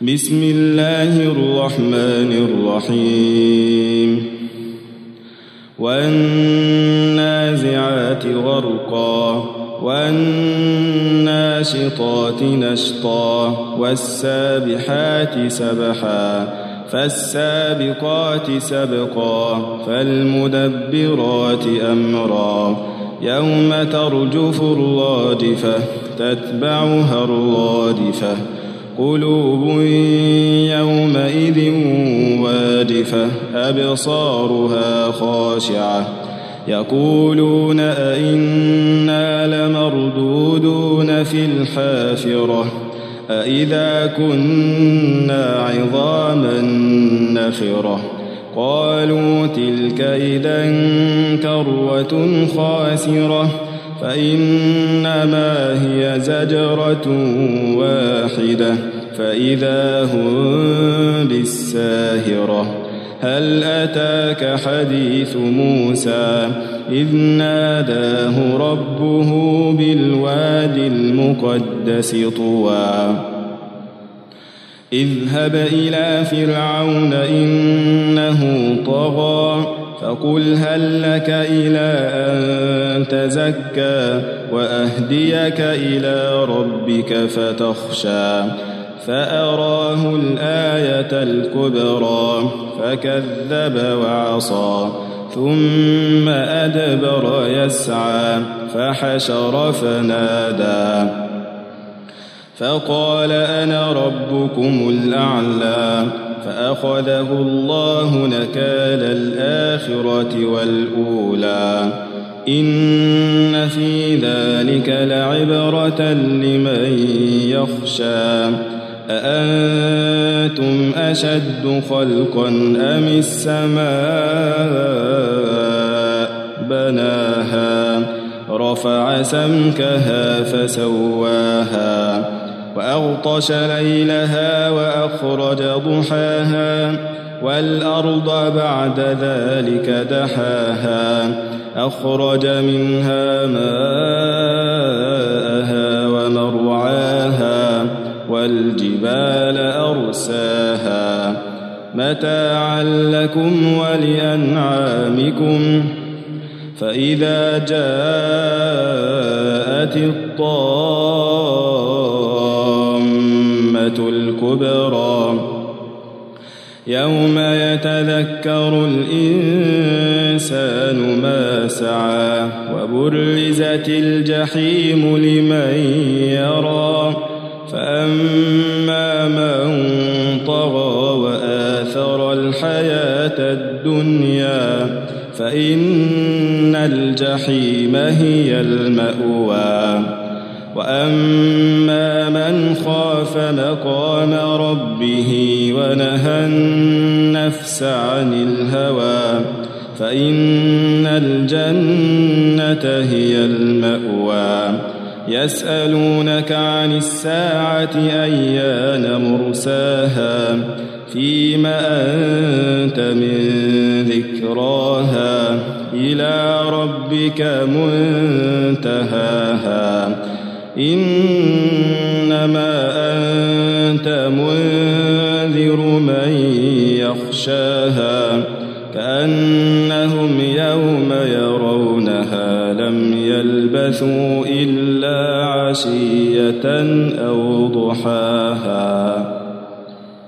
بسم الله الرحمن الرحيم والنازعات غرقا والناشطات نشطا والسابحات سبحا فالسابقات سبقا فالمدبرات أمرا يوم ترجف الرادفة تتبعها الرادفة قلوب يومئذ وادفة أبصارها خاشعة يقولون أئنا لمردودون في الحافرة أئذا كنا عظاما نخرة قالوا تلك إذا كروة خاسرة فإنما هي زجرة واحدة فإذا هم بالساهرة هل أتاك حديث موسى إذ ناداه ربه بالواد المقدس طوى اذهب إلى فرعون إنه طغى فقل هل لك إلى أن تزكى وأهديك إلى ربك فتخشى فأراه الآية الكبرى فكذب وعصى ثم أدبر يسعى فحشر فنادى فقال أنا ربكم الأعلى فأخذه الله نكال الآخرة والأولى إن في ذلك لعبرة لمن يخشى أأنتم أشد خلقا أم السماء بناها رفع سمكها فسواها وأغطش ليلها وأخرج ضحاها والأرض بعد ذلك دحاها أخرج منها ماءها ومرعاها والجبال أرساها متاعا لكم ولأنعامكم فإذا جاءت الطامة الكبرى يوم يتذكر الإنسان ما سعى وبرزت الجحيم لمن يرى فأما من طغى وآثر الحياة الدنيا فإن الجحيم هي المأوى وأما من خاف مقام ربه ونهى النفس عن الهوى فإن الجنة هي المأوى يسألونك عن الساعة أيان مرساها فيم أنت من ذكراها إلى ربك منتهاها إنما أنت منذر من يخشاها كأنهم يوم يرونها لم يلبثوا إلا عشية أو ضحاها.